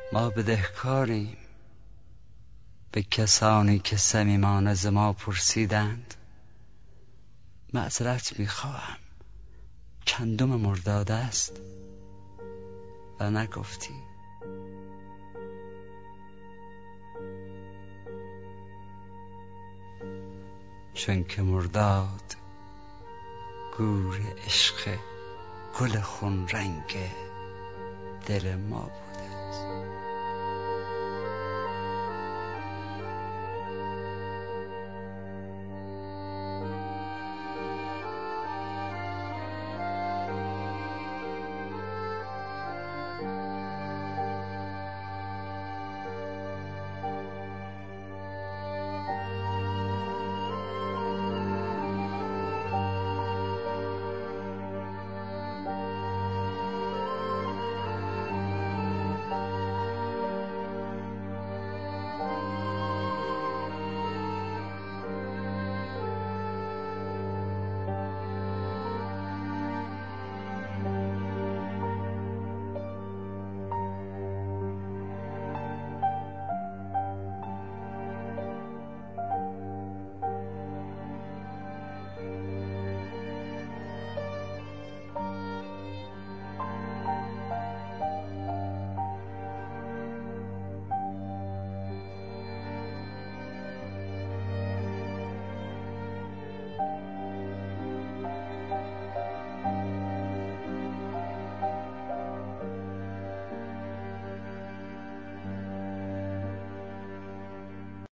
ما بدهکاریم به کسانی که صمیمانه ز ما پرسیدند. معذرت میخواهم چندم مرداد است و نگفتی. چون که مرداد گور عشق گل خون رنگ دل ما بوده است.